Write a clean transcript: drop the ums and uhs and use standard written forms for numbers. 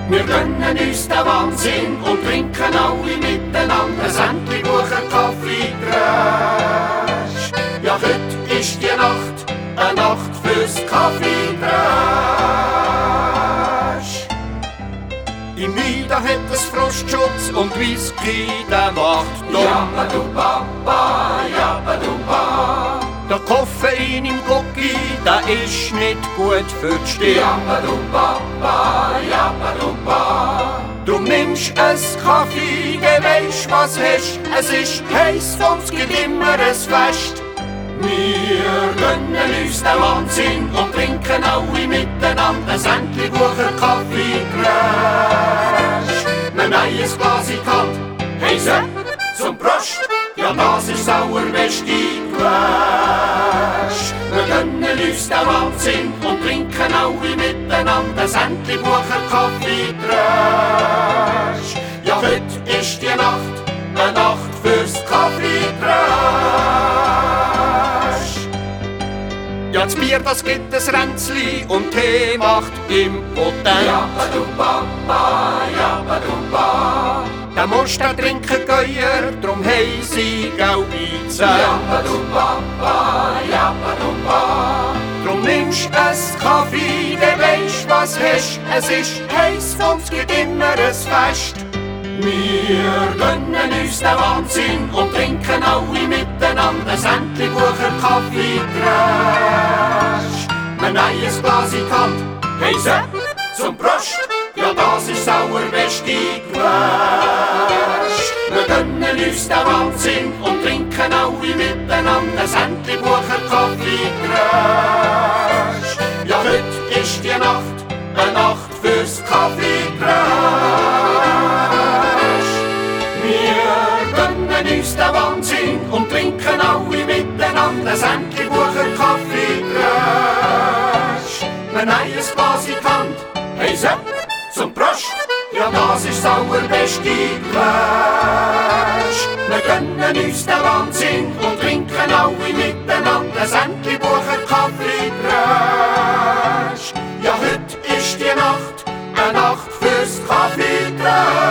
Wir gönnen uns den Wahnsinn und trinken alle miteinander sämtlich Buchen Kaffee Trash. Ja, heute ist die Nacht, eine Nacht fürs Kaffee Trash. Im Wein, da hat es Frostschutz und Whisky, der macht dumm. Jabba du Papa, Jabba du Papa. Der Koffein im Cookie, der ist nicht gut für die Stirn. Jabba du Papa, Jabba du Papa. Du nimmst ein Kaffee, du weisst, was hast. Es ist heiß und es gibt immer ein Fest. Wir gönnen uns den Wahnsinn und trinken alle miteinander sämtlich Bucher Kaffee Trash. Ein neues Glas in die Hand, hey Sepp, zum Prost, ja das ist sauerbeste Quäsch. Wir gönnen uns den Wahnsinn und trinken alle miteinander sämtlich Bucher Kaffee Trash. Ja heute ist die Nacht, eine Nacht fürs Kaffee Trash. Ja, das Bier, das gibt ein Ränzli und Tee macht impotent. Jabba du Papa, Jabba du Papa. Der musst du trinken geuer, drum hei sie gelbe Zähne. Jabba du Papa, Jabba du Papa. Drum nimmst ein Kaffee, du weisst, was hast. Es ist heiß und es gibt immer ein Fest. Wir gönnen uns den Wahnsinn und trinken alle miteinander sämtlich Bucher Kaffee Trash. Ein neues Glas in die Hand, hey Sepp, zum Prost, ja das ist sauerbeste Quäsch. Wir gönnen uns den Wahnsinn und trinken alle miteinander sämtlich Bucher Kaffee Trash. Ja heute ist die Nacht, eine Nacht fürs Kaffee Trash. Wir gönnen uns den Wahnsinn und trinken alle miteinander sämtlich Bucher Kaffee Trash. Ein neues Glas in die Hand, hey Sepp, zum Prost, ja das ist sauerbeste Quäsch. Wir gönnen uns den Wahnsinn und trinken alle miteinander sämtlich Bucher Kaffee Trash. Ja heute ist die Nacht, eine Nacht fürs Kaffee Trash.